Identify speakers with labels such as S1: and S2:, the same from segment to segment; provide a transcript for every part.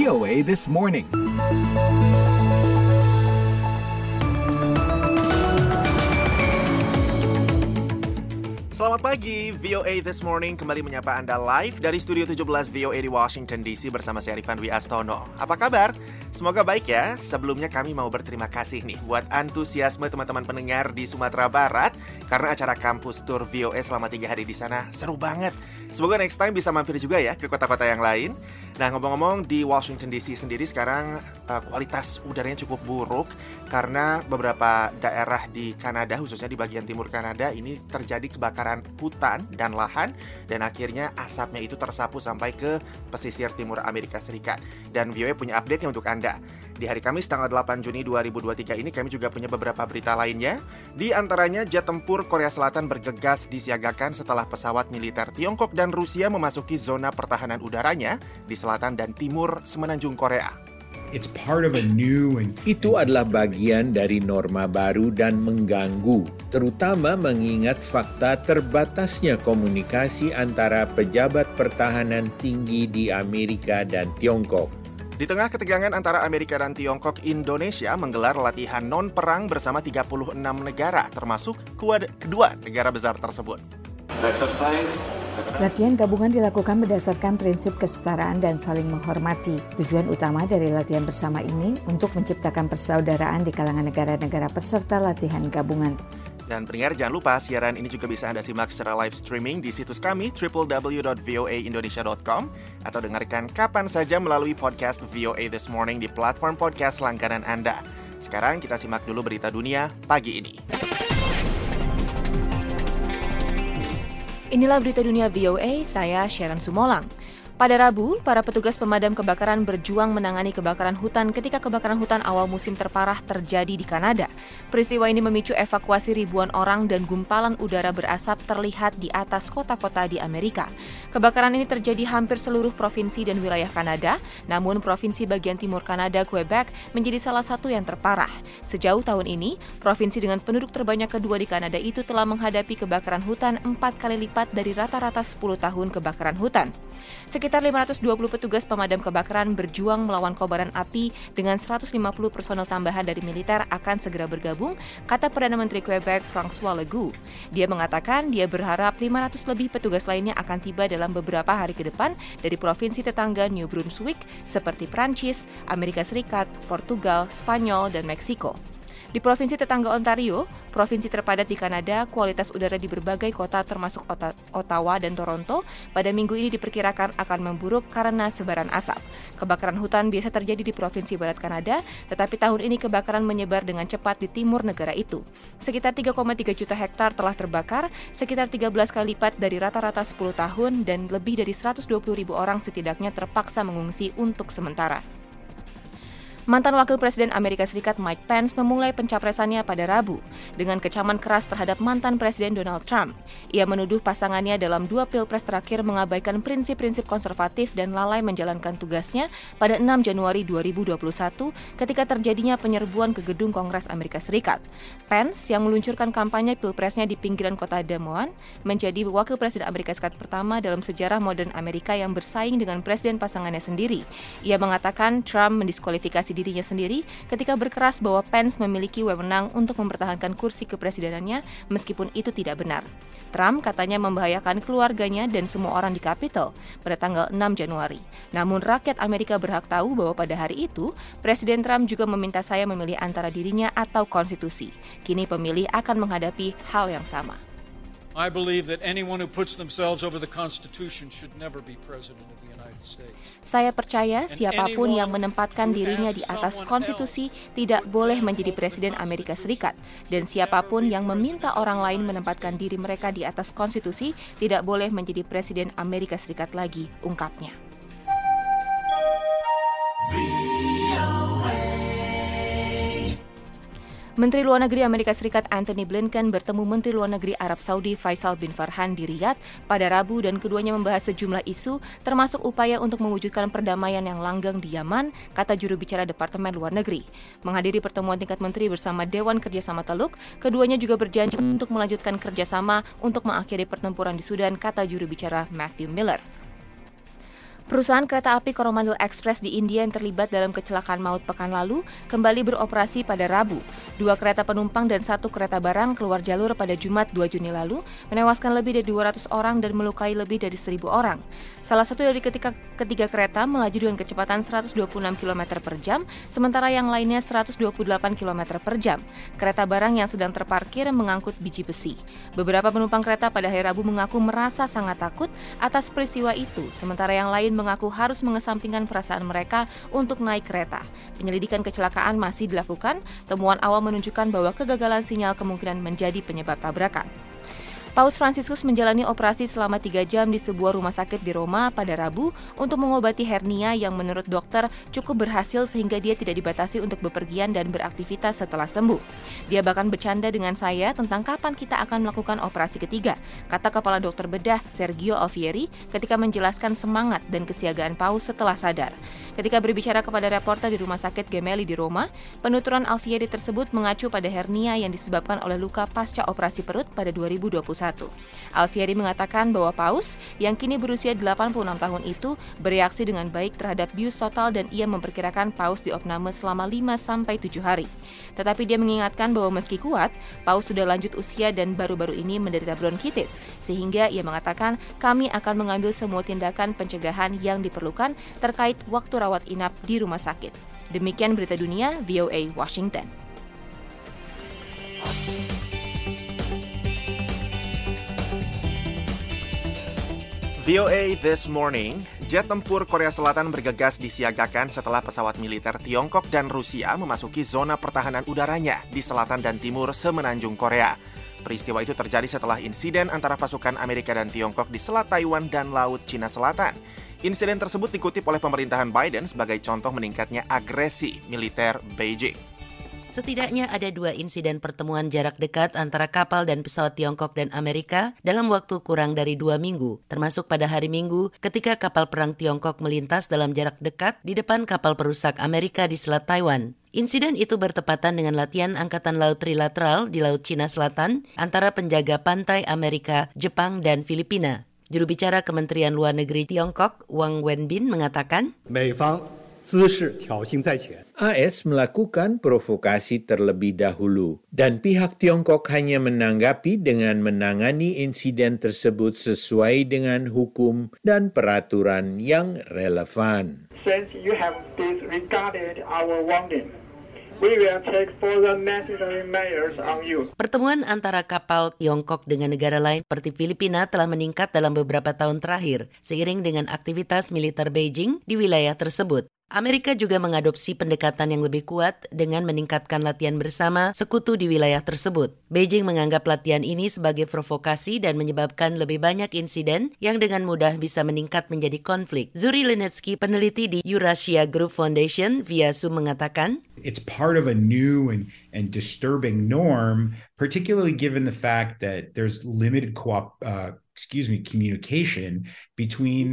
S1: VOA This Morning.
S2: Selamat pagi, VOA This Morning kembali menyapa Anda live dari Studio 17 VOA di Washington DC bersama saya Rifan Dwi Astono. Apa kabar? Semoga baik ya. Sebelumnya kami mau berterima kasih nih buat antusiasme teman-teman pendengar di Sumatera Barat karena acara kampus tour VOA selama 3 hari di sana seru banget. Semoga next time bisa mampir juga ya ke kota-kota yang lain. Nah, ngomong-ngomong di Washington DC sendiri sekarang kualitas udaranya cukup buruk karena beberapa daerah di Kanada, khususnya di bagian timur Kanada ini terjadi kebakaran hutan dan lahan dan akhirnya asapnya itu tersapu sampai ke pesisir timur Amerika Serikat. Dan VOA punya update-nya untuk Anda. Di hari Kamis tanggal 8 Juni 2023 ini kami juga punya beberapa berita lainnya. Di antaranya jet tempur Korea Selatan bergegas disiagakan setelah pesawat militer Tiongkok dan Rusia memasuki zona pertahanan udaranya di selatan dan timur semenanjung Korea.
S3: Itu adalah bagian dari norma baru dan mengganggu, terutama mengingat fakta terbatasnya komunikasi antara pejabat pertahanan tinggi di Amerika dan Tiongkok.
S2: Di tengah ketegangan antara Amerika dan Tiongkok, Indonesia menggelar latihan non-perang bersama 36 negara, termasuk kedua negara besar tersebut.
S4: Latihan gabungan dilakukan berdasarkan prinsip kesetaraan dan saling menghormati. Tujuan utama dari latihan bersama ini untuk menciptakan persaudaraan di kalangan negara-negara peserta latihan gabungan.
S2: Dan pendengar, jangan lupa siaran ini juga bisa Anda simak secara live streaming di situs kami www.voaindonesia.com atau dengarkan kapan saja melalui podcast VOA This Morning di platform podcast langganan Anda. Sekarang kita simak dulu berita dunia pagi ini.
S5: Inilah berita dunia VOA, saya Sharon Sumolang. Pada Rabu, para petugas pemadam kebakaran berjuang menangani kebakaran hutan ketika kebakaran hutan awal musim terparah terjadi di Kanada. Peristiwa ini memicu evakuasi ribuan orang dan gumpalan udara berasap terlihat di atas kota-kota di Amerika. Kebakaran ini terjadi hampir seluruh provinsi dan wilayah Kanada, namun provinsi bagian timur Kanada, Quebec, menjadi salah satu yang terparah. Sejauh tahun ini, provinsi dengan penduduk terbanyak kedua di Kanada itu telah menghadapi kebakaran hutan 4 kali lipat dari rata-rata 10 tahun kebakaran hutan. Sekitar 520 petugas pemadam kebakaran berjuang melawan kobaran api dengan 150 personel tambahan dari militer akan segera bergabung, kata Perdana Menteri Quebec François Legault. Dia mengatakan dia berharap 500 lebih petugas lainnya akan tiba dalam beberapa hari ke depan dari provinsi tetangga New Brunswick seperti Prancis, Amerika Serikat, Portugal, Spanyol, dan Meksiko. Di provinsi tetangga Ontario, provinsi terpadat di Kanada, kualitas udara di berbagai kota termasuk Ottawa dan Toronto pada minggu ini diperkirakan akan memburuk karena sebaran asap. Kebakaran hutan biasa terjadi di provinsi barat Kanada, tetapi tahun ini kebakaran menyebar dengan cepat di timur negara itu. Sekitar 3,3 juta hektar telah terbakar, sekitar 13 kali lipat dari rata-rata 10 tahun dan lebih dari 120 ribu orang setidaknya terpaksa mengungsi untuk sementara. Mantan Wakil Presiden Amerika Serikat Mike Pence memulai pencapresannya pada Rabu dengan kecaman keras terhadap mantan Presiden Donald Trump. Ia menuduh pasangannya dalam 2 pilpres terakhir mengabaikan prinsip-prinsip konservatif dan lalai menjalankan tugasnya pada 6 Januari 2021 ketika terjadinya penyerbuan ke gedung Kongres Amerika Serikat. Pence yang meluncurkan kampanye pilpresnya di pinggiran kota Des Moines menjadi Wakil Presiden Amerika Serikat pertama dalam sejarah modern Amerika yang bersaing dengan presiden pasangannya sendiri. Ia mengatakan Trump mendiskualifikasi dirinya sendiri ketika berkeras bahwa Pence memiliki wewenang untuk mempertahankan kursi kepresidenannya meskipun itu tidak benar. Trump katanya membahayakan keluarganya dan semua orang di Capitol pada tanggal 6 Januari. Namun rakyat Amerika berhak tahu bahwa pada hari itu, Presiden Trump juga meminta saya memilih antara dirinya atau konstitusi. Kini pemilih akan menghadapi hal yang sama.
S6: I believe that anyone who puts themselves over the Constitution should never be president of the United States.
S5: Saya percaya siapapun yang menempatkan dirinya di atas konstitusi tidak boleh menjadi presiden Amerika Serikat, dan siapapun yang meminta orang lain menempatkan diri mereka di atas konstitusi tidak boleh menjadi presiden Amerika Serikat lagi, ungkapnya. Menteri Luar Negeri Amerika Serikat Antony Blinken bertemu Menteri Luar Negeri Arab Saudi Faisal bin Farhan di Riyadh pada Rabu dan keduanya membahas sejumlah isu termasuk upaya untuk mewujudkan perdamaian yang langgeng di Yaman, kata juru bicara Departemen Luar Negeri. Menghadiri pertemuan tingkat menteri bersama Dewan Kerjasama Teluk, keduanya juga berjanji untuk melanjutkan kerjasama untuk mengakhiri pertempuran di Sudan, kata juru bicara Matthew Miller. Perusahaan kereta api Coromandel Express di India yang terlibat dalam kecelakaan maut pekan lalu kembali beroperasi pada Rabu. 2 kereta penumpang dan 1 kereta barang keluar jalur pada Jumat 2 Juni lalu, menewaskan lebih dari 200 orang dan melukai lebih dari 1.000 orang. Salah satu dari ketiga kereta melaju dengan kecepatan 126 km per jam, sementara yang lainnya 128 km per jam. Kereta barang yang sedang terparkir mengangkut biji besi. Beberapa penumpang kereta pada hari Rabu mengaku merasa sangat takut atas peristiwa itu, sementara yang lain mengaku harus mengesampingkan perasaan mereka untuk naik kereta. Penyelidikan kecelakaan masih dilakukan. Temuan awal menunjukkan bahwa kegagalan sinyal kemungkinan menjadi penyebab tabrakan. Paus Fransiskus menjalani operasi selama 3 jam di sebuah rumah sakit di Roma pada Rabu untuk mengobati hernia yang menurut dokter cukup berhasil sehingga dia tidak dibatasi untuk bepergian dan beraktivitas setelah sembuh. Dia bahkan bercanda dengan saya tentang kapan kita akan melakukan operasi ketiga, kata Kepala Dokter Bedah Sergio Alfieri ketika menjelaskan semangat dan kesiagaan Paus setelah sadar. Ketika berbicara kepada reporter di Rumah Sakit Gemelli di Roma, penuturan Alfieri tersebut mengacu pada hernia yang disebabkan oleh luka pasca operasi perut pada 2021. Alfieri mengatakan bahwa Paus, yang kini berusia 86 tahun itu, bereaksi dengan baik terhadap bius total dan ia memperkirakan Paus diopname selama 5-7 hari. Tetapi dia mengingatkan bahwa meski kuat, Paus sudah lanjut usia dan baru-baru ini menderita bronkitis, sehingga ia mengatakan kami akan mengambil semua tindakan pencegahan yang diperlukan terkait waktu rawat inap di rumah sakit. Demikian berita dunia VOA Washington.
S2: VOA This Morning, jet tempur Korea Selatan bergegas disiagakan setelah pesawat militer Tiongkok dan Rusia memasuki zona pertahanan udaranya di selatan dan timur semenanjung Korea. Peristiwa itu terjadi setelah insiden antara pasukan Amerika dan Tiongkok di Selat Taiwan dan Laut Cina Selatan. Insiden tersebut dikutip oleh pemerintahan Biden sebagai contoh meningkatnya agresi militer Beijing.
S1: Setidaknya ada 2 insiden pertemuan jarak dekat antara kapal dan pesawat Tiongkok dan Amerika dalam waktu kurang dari 2 minggu, termasuk pada hari Minggu ketika kapal perang Tiongkok melintas dalam jarak dekat di depan kapal perusak Amerika di Selat Taiwan. Insiden itu bertepatan dengan latihan Angkatan Laut Trilateral di Laut Cina Selatan antara penjaga pantai Amerika, Jepang, dan Filipina. Juru bicara Kementerian Luar Negeri Tiongkok, Wang Wenbin, mengatakan,
S3: AS melakukan provokasi terlebih dahulu dan pihak Tiongkok hanya menanggapi dengan menangani insiden tersebut sesuai dengan hukum dan peraturan yang relevan.
S7: Since you have disregarded our warning, we will take further necessary measures on you.
S1: Pertemuan antara kapal Tiongkok dengan negara lain seperti Filipina telah meningkat dalam beberapa tahun terakhir, seiring dengan aktivitas militer Beijing di wilayah tersebut. Amerika juga mengadopsi pendekatan yang lebih kuat dengan meningkatkan latihan bersama sekutu di wilayah tersebut. Beijing menganggap latihan ini sebagai provokasi dan menyebabkan lebih banyak insiden yang dengan mudah bisa meningkat menjadi konflik. Zuri Linetsky, peneliti di Eurasia Group Foundation, via Zoom mengatakan,
S8: it's part of a new and disturbing norm, particularly given the fact that there's limited communication between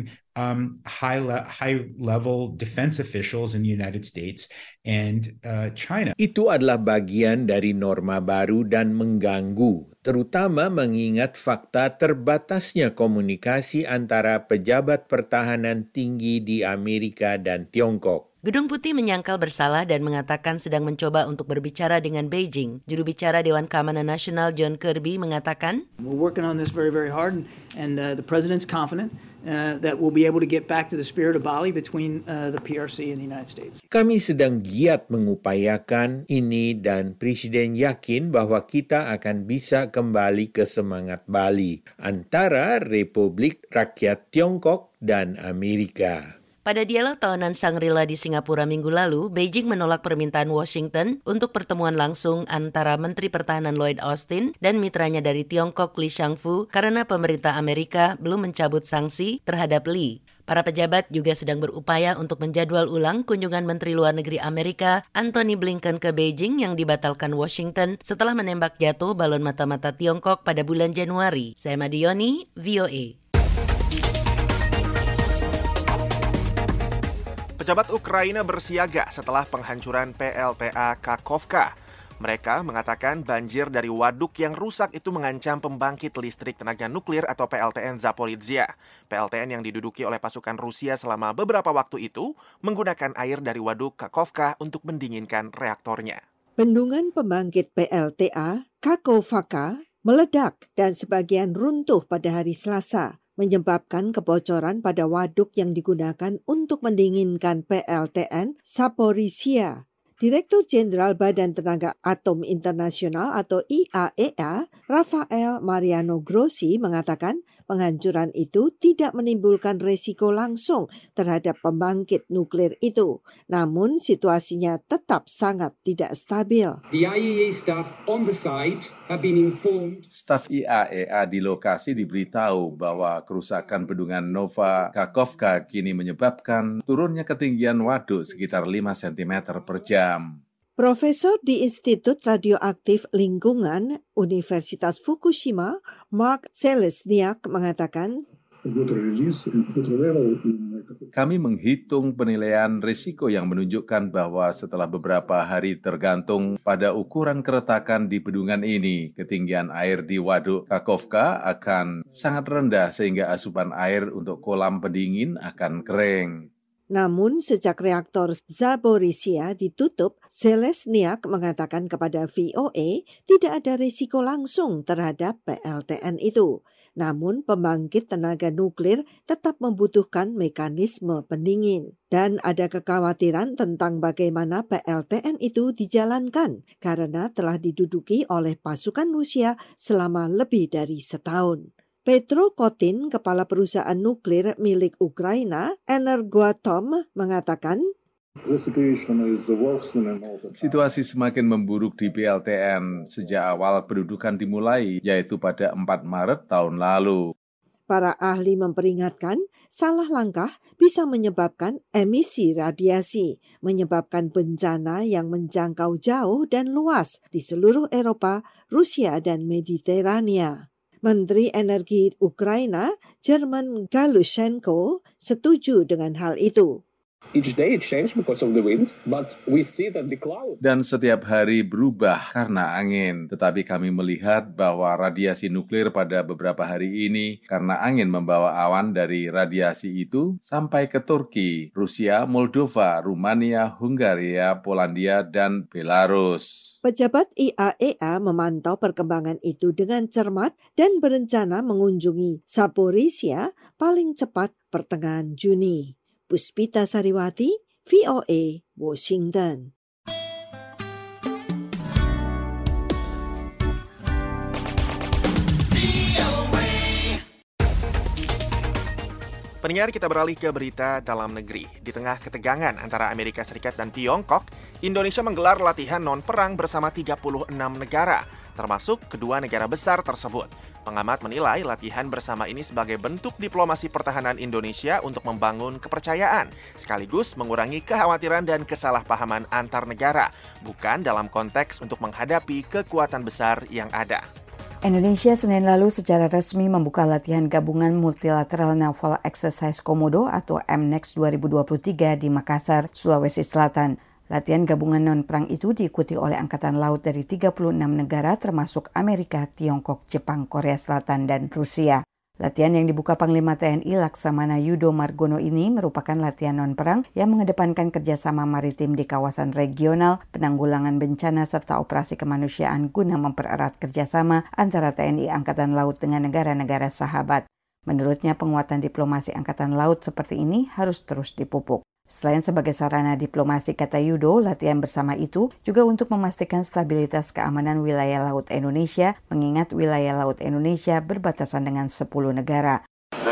S8: high-level defense officials in the United States and China.
S3: Itu adalah bagian dari norma baru dan mengganggu, terutama mengingat fakta terbatasnya komunikasi antara pejabat pertahanan tinggi di Amerika dan Tiongkok.
S1: Gedung Putih menyangkal bersalah dan mengatakan sedang mencoba untuk berbicara dengan Beijing. Juru bicara Dewan Keamanan Nasional John Kirby mengatakan,
S9: we're working on this very, very hard, and the president's confident that we'll be able to get back to the spirit of Bali between the PRC and the United States.
S3: Kami sedang giat mengupayakan ini dan Presiden yakin bahwa kita akan bisa kembali ke semangat Bali antara Republik Rakyat Tiongkok dan Amerika.
S1: Pada dialog tahunan Shangri-La di Singapura minggu lalu, Beijing menolak permintaan Washington untuk pertemuan langsung antara Menteri Pertahanan Lloyd Austin dan mitranya dari Tiongkok Li Shangfu karena pemerintah Amerika belum mencabut sanksi terhadap Li. Para pejabat juga sedang berupaya untuk menjadwal ulang kunjungan Menteri Luar Negeri Amerika Antony Blinken ke Beijing yang dibatalkan Washington setelah menembak jatuh balon mata-mata Tiongkok pada bulan Januari. Saya Madioni, VOA.
S2: Pejabat Ukraina bersiaga setelah penghancuran PLTA Kakhovka. Mereka mengatakan banjir dari waduk yang rusak itu mengancam pembangkit listrik tenaga nuklir atau PLTN Zaporizhzhia. PLTN yang diduduki oleh pasukan Rusia selama beberapa waktu itu menggunakan air dari waduk Kakhovka untuk mendinginkan reaktornya.
S10: Bendungan pembangkit PLTA Kakhovka meledak dan sebagian runtuh pada hari Selasa, menyebabkan kebocoran pada waduk yang digunakan untuk mendinginkan PLTN Zaporizhzhia. Direktur Jenderal Badan Tenaga Atom Internasional atau IAEA, Rafael Mariano Grossi mengatakan penghancuran itu tidak menimbulkan resiko langsung terhadap pembangkit nuklir itu. Namun situasinya tetap sangat tidak stabil.
S11: The IAEA staff on the site have been informed.
S12: Staf IAEA di lokasi diberitahu bahwa kerusakan bendungan Nova Kakhovka kini menyebabkan turunnya ketinggian waduk sekitar 5 cm per jam.
S10: Profesor di Institut Radioaktif Lingkungan Universitas Fukushima, Mark Selesniak mengatakan,
S12: kami menghitung penilaian risiko yang menunjukkan bahwa setelah beberapa hari tergantung pada ukuran keretakan di bendungan ini, ketinggian air di waduk Kakhovka akan sangat rendah sehingga asupan air untuk kolam pendingin akan kering.
S10: Namun sejak reaktor Zaporizhzhia ditutup, Selesniak mengatakan kepada VOA tidak ada risiko langsung terhadap PLTN itu. Namun pembangkit tenaga nuklir tetap membutuhkan mekanisme pendingin. Dan ada kekhawatiran tentang bagaimana PLTN itu dijalankan karena telah diduduki oleh pasukan Rusia selama lebih dari setahun. Petro Kotin, kepala perusahaan nuklir milik Ukraina, Energoatom, mengatakan,
S12: situasi semakin memburuk di PLTN sejak awal pendudukan dimulai, yaitu pada 4 Maret tahun lalu.
S10: Para ahli memperingatkan, salah langkah bisa menyebabkan emisi radiasi, menyebabkan bencana yang menjangkau jauh dan luas di seluruh Eropa, Rusia, dan Mediterania. Menteri Energi Ukraina, German Galushenko, setuju dengan hal itu.
S12: Dan setiap hari berubah karena angin. Tetapi kami melihat bahwa radiasi nuklir pada beberapa hari ini karena angin membawa awan dari radiasi itu sampai ke Turki, Rusia, Moldova, Rumania, Hungaria, Polandia, dan Belarus.
S10: Pejabat IAEA memantau perkembangan itu dengan cermat dan berencana mengunjungi Zaporizhzhia paling cepat pertengahan Juni. Puspita Sariwati, VOA, Washington.
S2: Pendengar, kita beralih ke berita dalam negeri. Di tengah ketegangan antara Amerika Serikat dan Tiongkok, Indonesia menggelar latihan non-perang bersama 36 negara, termasuk kedua negara besar tersebut. Pengamat menilai latihan bersama ini sebagai bentuk diplomasi pertahanan Indonesia untuk membangun kepercayaan, sekaligus mengurangi kekhawatiran dan kesalahpahaman antar negara, bukan dalam konteks untuk menghadapi kekuatan besar yang ada.
S4: Indonesia Senin lalu secara resmi membuka latihan gabungan Multilateral Naval Exercise Komodo atau MNEX 2023 di Makassar, Sulawesi Selatan. Latihan gabungan non-perang itu diikuti oleh Angkatan Laut dari 36 negara termasuk Amerika, Tiongkok, Jepang, Korea Selatan, dan Rusia. Latihan yang dibuka Panglima TNI Laksamana Yudo Margono ini merupakan latihan non-perang yang mengedepankan kerjasama maritim di kawasan regional, penanggulangan bencana, serta operasi kemanusiaan guna mempererat kerjasama antara TNI Angkatan Laut dengan negara-negara sahabat. Menurutnya, penguatan diplomasi Angkatan Laut seperti ini harus terus dipupuk. Selain sebagai sarana diplomasi, kata Yudo, latihan bersama itu juga untuk memastikan stabilitas keamanan wilayah laut Indonesia, mengingat wilayah laut Indonesia berbatasan dengan 10 negara.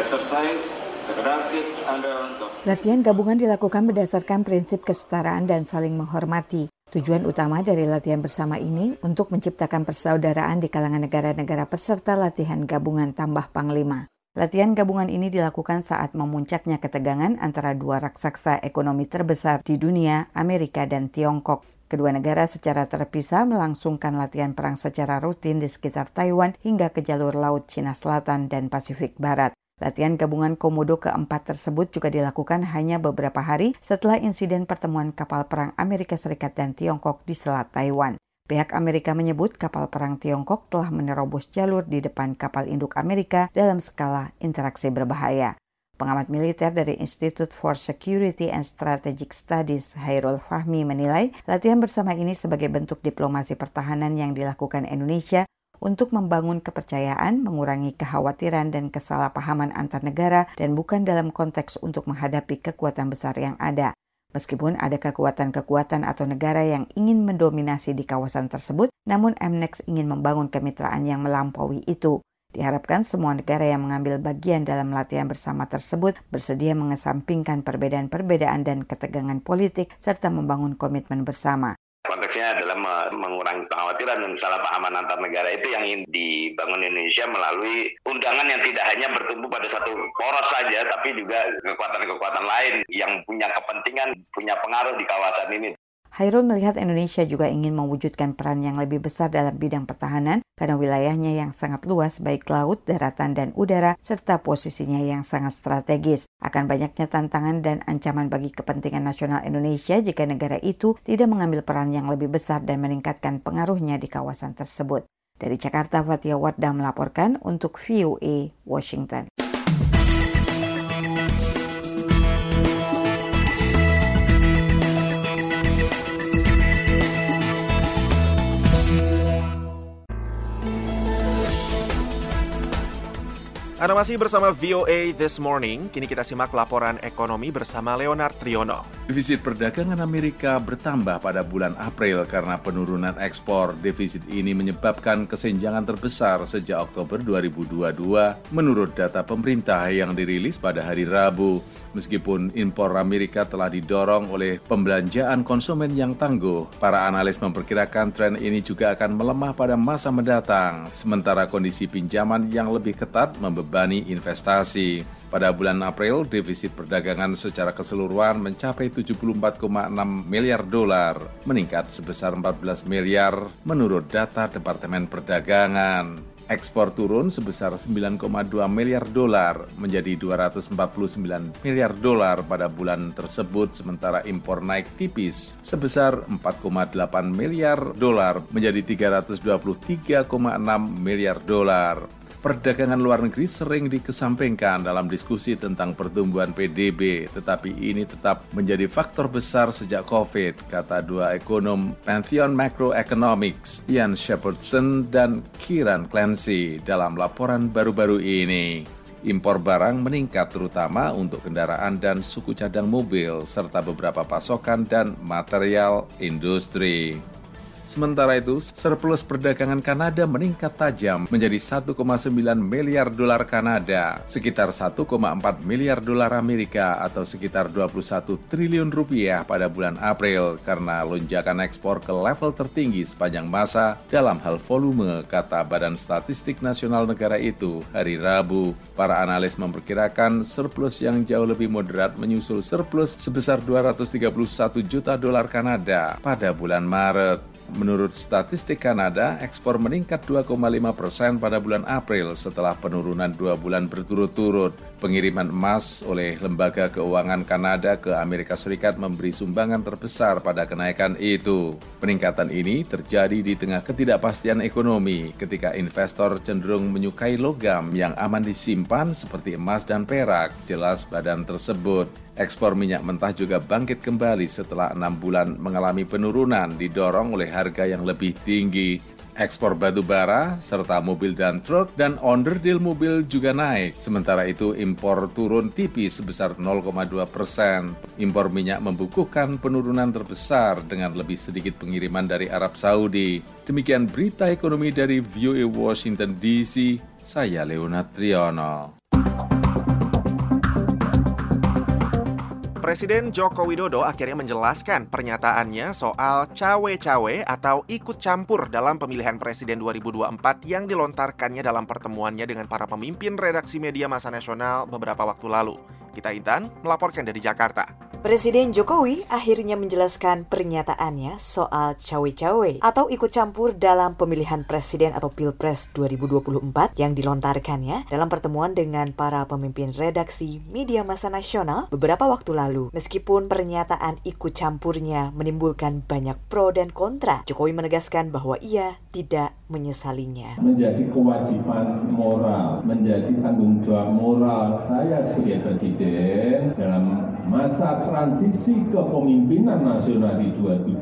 S4: Latihan gabungan dilakukan berdasarkan prinsip kesetaraan dan saling menghormati. Tujuan utama dari latihan bersama ini untuk menciptakan persaudaraan di kalangan negara-negara peserta latihan gabungan tambah Panglima. Latihan gabungan ini dilakukan saat memuncaknya ketegangan antara dua raksasa ekonomi terbesar di dunia, Amerika dan Tiongkok. Kedua negara secara terpisah melangsungkan latihan perang secara rutin di sekitar Taiwan hingga ke jalur laut Cina Selatan dan Pasifik Barat. Latihan gabungan Komodo keempat tersebut juga dilakukan hanya beberapa hari setelah insiden pertemuan kapal perang Amerika Serikat dan Tiongkok di Selat Taiwan. Pihak Amerika menyebut kapal perang Tiongkok telah menerobos jalur di depan kapal induk Amerika dalam skala interaksi berbahaya. Pengamat militer dari Institute for Security and Strategic Studies, Hairul Fahmi, menilai latihan bersama ini sebagai bentuk diplomasi pertahanan yang dilakukan Indonesia untuk membangun kepercayaan, mengurangi kekhawatiran dan kesalahpahaman antar negara, dan bukan dalam konteks untuk menghadapi kekuatan besar yang ada. Meskipun ada kekuatan-kekuatan atau negara yang ingin mendominasi di kawasan tersebut, namun MNEX ingin membangun kemitraan yang melampaui itu. Diharapkan semua negara yang mengambil bagian dalam latihan bersama tersebut bersedia mengesampingkan perbedaan-perbedaan dan ketegangan politik serta membangun komitmen bersama.
S13: Konteksnya adalah mengurangi kekhawatiran dan kesalahpahaman antar negara itu yang ingin dibangun Indonesia melalui undangan yang tidak hanya bertumbuh pada satu poros saja, tapi juga kekuatan-kekuatan lain yang punya kepentingan, punya pengaruh di kawasan ini.
S4: Hairul melihat Indonesia juga ingin mewujudkan peran yang lebih besar dalam bidang pertahanan karena wilayahnya yang sangat luas baik laut, daratan, dan udara serta posisinya yang sangat strategis. Akan banyaknya tantangan dan ancaman bagi kepentingan nasional Indonesia jika negara itu tidak mengambil peran yang lebih besar dan meningkatkan pengaruhnya di kawasan tersebut. Dari Jakarta, Fatia Wardah melaporkan untuk VOA Washington.
S2: Anda masih bersama VOA This Morning. Kini kita simak laporan ekonomi bersama Leonard Triono.
S12: Defisit perdagangan Amerika bertambah pada bulan April karena penurunan ekspor. Defisit ini menyebabkan kesenjangan terbesar sejak Oktober 2022 menurut data pemerintah yang dirilis pada hari Rabu. Meskipun impor Amerika telah didorong oleh pembelanjaan konsumen yang tangguh, para analis memperkirakan tren ini juga akan melemah pada masa mendatang, sementara kondisi pinjaman yang lebih ketat membebani investasi. Pada bulan April, defisit perdagangan secara keseluruhan mencapai 74,6 miliar dolar, meningkat sebesar 14 miliar menurut data Departemen Perdagangan. Ekspor turun sebesar 9,2 miliar dolar menjadi 249 miliar dolar pada bulan tersebut, sementara impor naik tipis sebesar 4,8 miliar dolar menjadi 323,6 miliar dolar. Perdagangan luar negeri sering dikesampingkan dalam diskusi tentang pertumbuhan PDB, tetapi ini tetap menjadi faktor besar sejak COVID, kata dua ekonom Pantheon Macroeconomics, Ian Shepherdson dan Kieran Clancy dalam laporan baru-baru ini. Impor barang meningkat terutama untuk kendaraan dan suku cadang mobil, serta beberapa pasokan dan material industri. Sementara itu, surplus perdagangan Kanada meningkat tajam menjadi 1,9 miliar dolar Kanada, sekitar 1,4 miliar dolar Amerika atau sekitar 21 triliun rupiah pada bulan April karena lonjakan ekspor ke level tertinggi sepanjang masa dalam hal volume, kata Badan Statistik Nasional negara itu hari Rabu. Para analis memperkirakan surplus yang jauh lebih moderat menyusul surplus sebesar 231 juta dolar Kanada pada bulan Maret. Menurut statistik Kanada, ekspor meningkat 2,5% pada bulan April setelah penurunan 2 bulan berturut-turut. Pengiriman emas oleh Lembaga Keuangan Kanada ke Amerika Serikat memberi sumbangan terbesar pada kenaikan itu. Peningkatan ini terjadi di tengah ketidakpastian ekonomi ketika investor cenderung menyukai logam yang aman disimpan seperti emas dan perak, jelas badan tersebut. Ekspor minyak mentah juga bangkit kembali setelah 6 bulan mengalami penurunan didorong oleh harga yang lebih tinggi. Ekspor batu bara, serta mobil dan truk dan onderdil mobil juga naik. Sementara itu impor turun tipis sebesar 0,2%. Impor minyak membukukan penurunan terbesar dengan lebih sedikit pengiriman dari Arab Saudi. Demikian berita ekonomi dari VOA Washington DC, saya Leonard Triono.
S2: Presiden Joko Widodo akhirnya menjelaskan pernyataannya soal cawe-cawe atau ikut campur dalam pemilihan presiden 2024 yang dilontarkannya dalam pertemuannya dengan para pemimpin redaksi media massa nasional beberapa waktu lalu. Gita Intan melaporkan dari Jakarta.
S14: Presiden Jokowi akhirnya menjelaskan pernyataannya soal cawe-cawe atau ikut campur dalam pemilihan presiden atau Pilpres 2024 yang dilontarkannya dalam pertemuan dengan para pemimpin redaksi media massa nasional beberapa waktu lalu. Meskipun pernyataan ikut campurnya menimbulkan banyak pro dan kontra, Jokowi menegaskan bahwa ia tidak menyesalinya.
S15: Menjadi kewajiban moral, menjadi tanggung jawab moral saya sebagai presiden dalam masa transisi kepemimpinan nasional di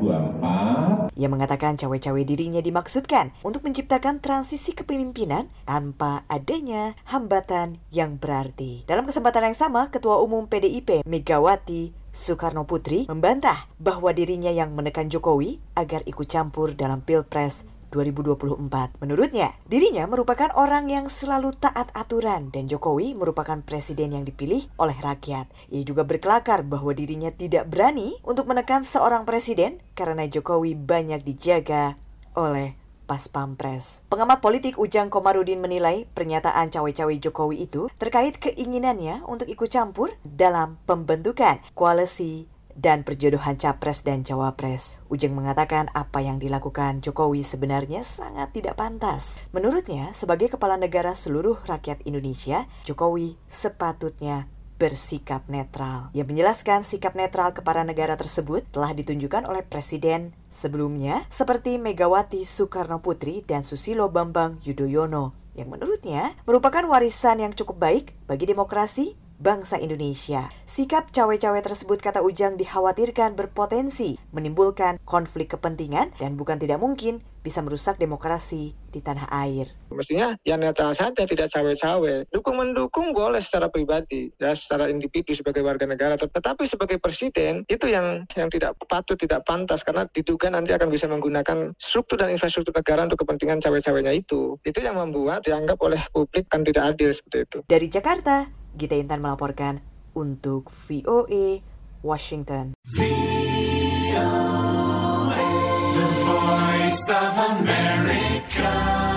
S15: 2024.
S14: Ia mengatakan cawe-cawe dirinya dimaksudkan untuk menciptakan transisi kepemimpinan tanpa adanya hambatan yang berarti. Dalam kesempatan yang sama, Ketua Umum PDIP Megawati Soekarno Putri membantah bahwa dirinya yang menekan Jokowi agar ikut campur dalam Pilpres 2024. Menurutnya, dirinya merupakan orang yang selalu taat aturan dan Jokowi merupakan presiden yang dipilih oleh rakyat. Ia juga berkelakar bahwa dirinya tidak berani untuk menekan seorang presiden karena Jokowi banyak dijaga oleh Pas Pampres. Pengamat politik Ujang Komarudin menilai pernyataan cawe-cawe Jokowi itu terkait keinginannya untuk ikut campur dalam pembentukan koalisi dan perjodohan Capres dan Cawapres. Ujang mengatakan apa yang dilakukan Jokowi sebenarnya sangat tidak pantas. Menurutnya, sebagai kepala negara seluruh rakyat Indonesia, Jokowi sepatutnya bersikap netral. Ia menjelaskan sikap netral kepada negara tersebut telah ditunjukkan oleh presiden sebelumnya seperti Megawati Soekarno Putri dan Susilo Bambang Yudhoyono, yang menurutnya merupakan warisan yang cukup baik bagi demokrasi bangsa Indonesia. Sikap cawe-cawe tersebut, kata Ujang, dikhawatirkan berpotensi menimbulkan konflik kepentingan dan bukan tidak mungkin bisa merusak demokrasi di tanah air.
S16: Mestinya yang netral saja, tidak cawe-cawe. Dukung-mendukung boleh secara pribadi, ya secara individu sebagai warga negara. Tetapi sebagai presiden, itu yang tidak patut, tidak pantas. Karena diduga nanti akan bisa menggunakan struktur dan infrastruktur negara untuk kepentingan cawe-cawenya itu. Itu yang membuat dianggap oleh publik kan tidak adil seperti itu.
S14: Dari Jakarta, Gita Intan melaporkan untuk VOA Washington.
S2: The Voice of America.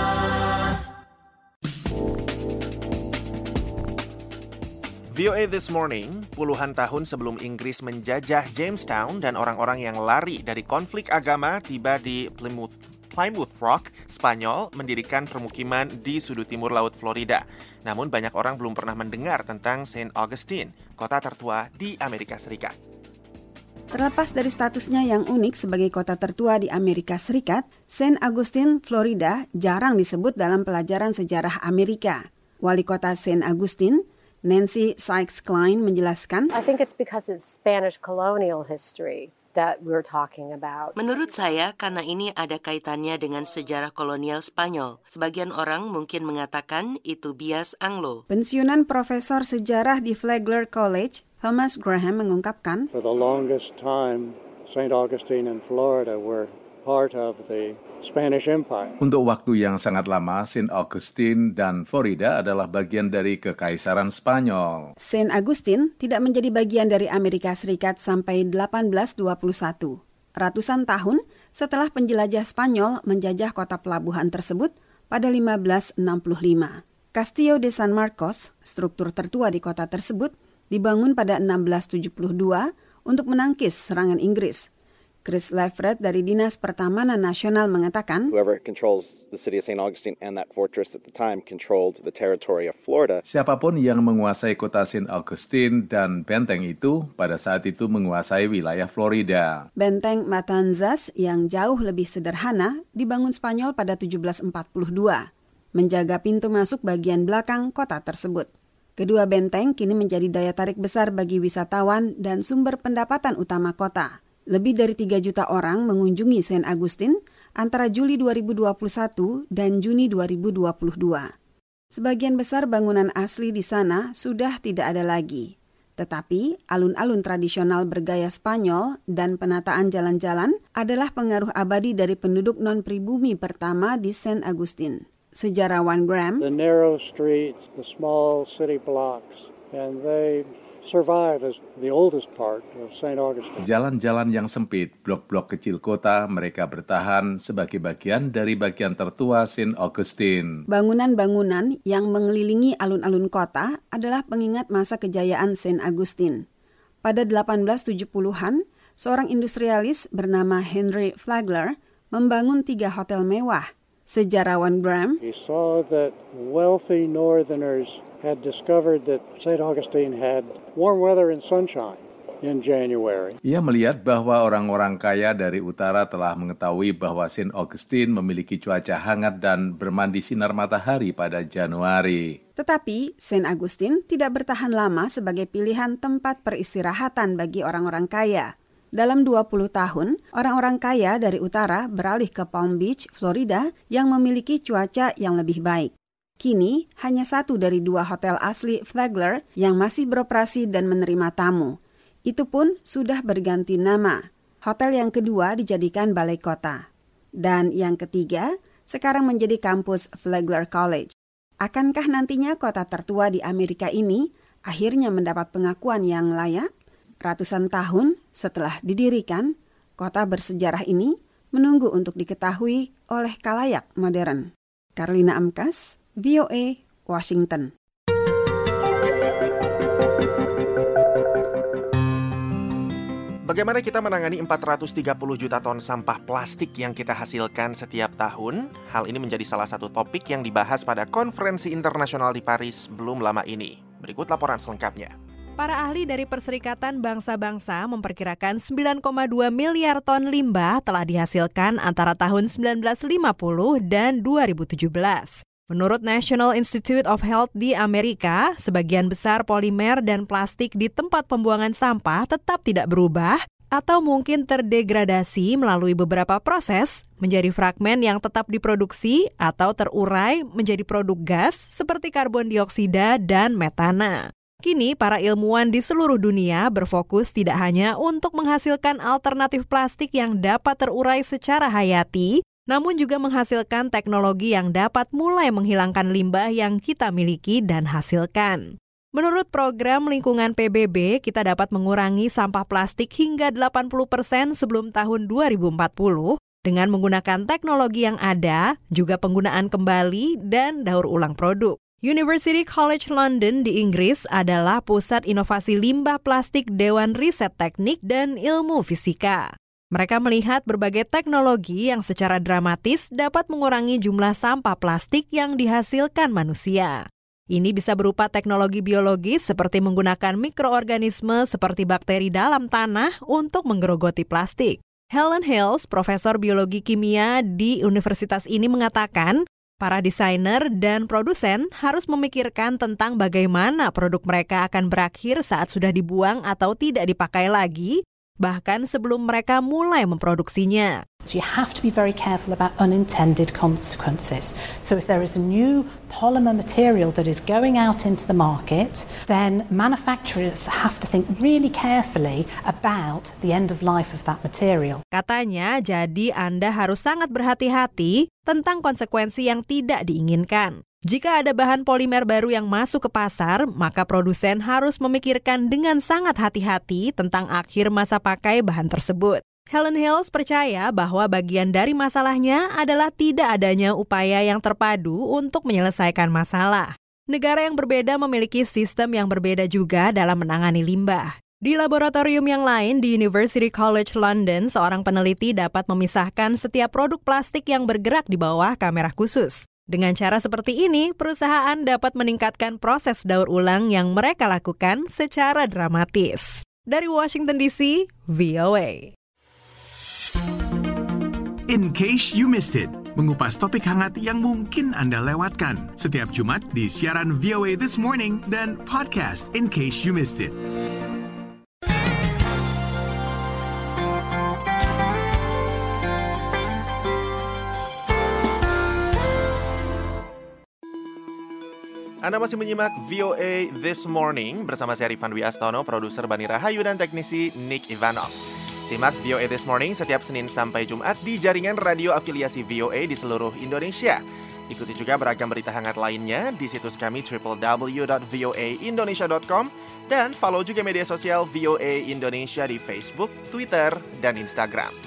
S2: VOA This Morning, puluhan tahun sebelum Inggris menjajah Jamestown dan orang-orang yang lari dari konflik agama tiba di Plymouth Rock, Spanyol, mendirikan permukiman di sudut timur laut Florida. Namun banyak orang belum pernah mendengar tentang St. Augustine, kota tertua di Amerika Serikat.
S17: Terlepas dari statusnya yang unik sebagai kota tertua di Amerika Serikat, St. Augustine, Florida jarang disebut dalam pelajaran sejarah Amerika. Wali kota St. Augustine, Nancy Sykes Klein, menjelaskan,
S18: I think it's because it's Spanish colonial history that we're talking about.
S1: Menurut saya, karena ini ada kaitannya dengan sejarah kolonial Spanyol. Sebagian orang mungkin mengatakan itu bias Anglo.
S17: Pensiunan Profesor Sejarah di Flagler College, Thomas Graham, mengungkapkan,
S19: For the longest time, St. Augustine and Florida were part of the Spanish Empire.
S12: Untuk waktu yang sangat lama, St. Augustine dan Florida adalah bagian dari Kekaisaran Spanyol.
S17: St. Augustine tidak menjadi bagian dari Amerika Serikat sampai 1821. Ratusan tahun setelah penjelajah Spanyol menjajah kota pelabuhan tersebut pada 1565. Castillo de San Marcos, struktur tertua di kota tersebut, dibangun pada 1672 untuk menangkis serangan Inggris. Chris Lefred dari Dinas Pertamanan Nasional mengatakan,
S20: Whoever controls the city of St. Augustine and that fortress at the time controlled the territory of Florida.
S12: Siapapun yang menguasai kota St. Augustine dan benteng itu pada saat itu menguasai wilayah Florida.
S17: Benteng Matanzas yang jauh lebih sederhana dibangun Spanyol pada 1742, menjaga pintu masuk bagian belakang kota tersebut. Kedua benteng kini menjadi daya tarik besar bagi wisatawan dan sumber pendapatan utama kota. Lebih dari 3 juta orang mengunjungi St. Augustine antara Juli 2021 dan Juni 2022. Sebagian besar bangunan asli di sana sudah tidak ada lagi. Tetapi alun-alun tradisional bergaya Spanyol dan penataan jalan-jalan adalah pengaruh abadi dari penduduk non-pribumi pertama di St. Augustine. Sejarawan Graham,
S19: The narrow streets, the small city blocks, and they survive as the oldest part of St. Augustine.
S12: Jalan-jalan yang sempit, blok-blok kecil kota, mereka bertahan sebagai bagian dari bagian tertua St. Augustine.
S17: Bangunan-bangunan yang mengelilingi alun-alun kota adalah pengingat masa kejayaan St. Augustine. Pada 1870-an, seorang industrialis bernama Henry Flagler membangun 3 hotel mewah. Sejarawan Graham,
S19: he saw that wealthy Northerners had discovered that St. Augustine had warm weather and sunshine in January.
S12: Ia melihat bahwa orang-orang kaya dari utara telah mengetahui bahwa St. Augustine memiliki cuaca hangat dan bermandi sinar matahari pada Januari.
S17: Tetapi St. Augustine tidak bertahan lama sebagai pilihan tempat peristirahatan bagi orang-orang kaya. Dalam 20 tahun, orang-orang kaya dari utara beralih ke Palm Beach, Florida yang memiliki cuaca yang lebih baik. Kini, hanya 1 dari 2 hotel asli Flagler yang masih beroperasi dan menerima tamu. Itu pun sudah berganti nama. Hotel yang kedua dijadikan balai kota. Dan yang ketiga, sekarang menjadi kampus Flagler College. Akankah nantinya kota tertua di Amerika ini akhirnya mendapat pengakuan yang layak? Ratusan tahun setelah didirikan, kota bersejarah ini menunggu untuk diketahui oleh khalayak modern. Carlina Amkas, VOA, Washington.
S2: Bagaimana kita menangani 430 juta ton sampah plastik yang kita hasilkan setiap tahun? Hal ini menjadi salah satu topik yang dibahas pada konferensi internasional di Paris belum lama ini. Berikut laporan selengkapnya.
S21: Para ahli dari Perserikatan Bangsa-Bangsa memperkirakan 9,2 miliar ton limbah telah dihasilkan antara tahun 1950 dan 2017. Menurut National Institute of Health di Amerika, sebagian besar polimer dan plastik di tempat pembuangan sampah tetap tidak berubah atau mungkin terdegradasi melalui beberapa proses menjadi fragmen yang tetap diproduksi atau terurai menjadi produk gas seperti karbon dioksida dan metana. Kini, para ilmuwan di seluruh dunia berfokus tidak hanya untuk menghasilkan alternatif plastik yang dapat terurai secara hayati, namun juga menghasilkan teknologi yang dapat mulai menghilangkan limbah yang kita miliki dan hasilkan. Menurut program lingkungan PBB, kita dapat mengurangi sampah plastik hingga 80% sebelum tahun 2040 dengan menggunakan teknologi yang ada, juga penggunaan kembali dan daur ulang produk. University College London di Inggris adalah pusat inovasi limbah plastik Dewan Riset Teknik dan Ilmu Fisika. Mereka melihat berbagai teknologi yang secara dramatis dapat mengurangi jumlah sampah plastik yang dihasilkan manusia. Ini bisa berupa teknologi biologis seperti menggunakan mikroorganisme seperti bakteri dalam tanah untuk menggerogoti plastik. Helen Hills, profesor biologi kimia di universitas ini mengatakan, para desainer dan produsen harus memikirkan tentang bagaimana produk mereka akan berakhir saat sudah dibuang atau tidak dipakai lagi, bahkan sebelum mereka mulai memproduksinya.
S22: You have to be very careful about unintended consequences. So if there is a new polymer material that is going out into the market, then manufacturers have to think really carefully about the end of life of that material.
S21: Katanya, jadi Anda harus sangat berhati-hati tentang konsekuensi yang tidak diinginkan. Jika ada bahan polimer baru yang masuk ke pasar, maka produsen harus memikirkan dengan sangat hati-hati tentang akhir masa pakai bahan tersebut. Helen Hills percaya bahwa bagian dari masalahnya adalah tidak adanya upaya yang terpadu untuk menyelesaikan masalah. Negara yang berbeda memiliki sistem yang berbeda juga dalam menangani limbah. Di laboratorium yang lain di University College London, seorang peneliti dapat memisahkan setiap produk plastik yang bergerak di bawah kamera khusus. Dengan cara seperti ini, perusahaan dapat meningkatkan proses daur ulang yang mereka lakukan secara dramatis. Dari Washington DC, VOA.
S23: In case you missed it, mengupas topik hangat yang mungkin Anda lewatkan setiap Jumat di siaran VOA This Morning dan podcast In Case You Missed It.
S2: Anda masih menyimak VOA This Morning bersama saya Rifan Dwi Astono, produser Bani Rahayu dan teknisi Nick Ivanov. Simak VOA This Morning setiap Senin sampai Jumat di jaringan radio afiliasi VOA di seluruh Indonesia. Ikuti juga beragam berita hangat lainnya di situs kami www.voaindonesia.com dan follow juga media sosial VOA Indonesia di Facebook, Twitter, dan Instagram.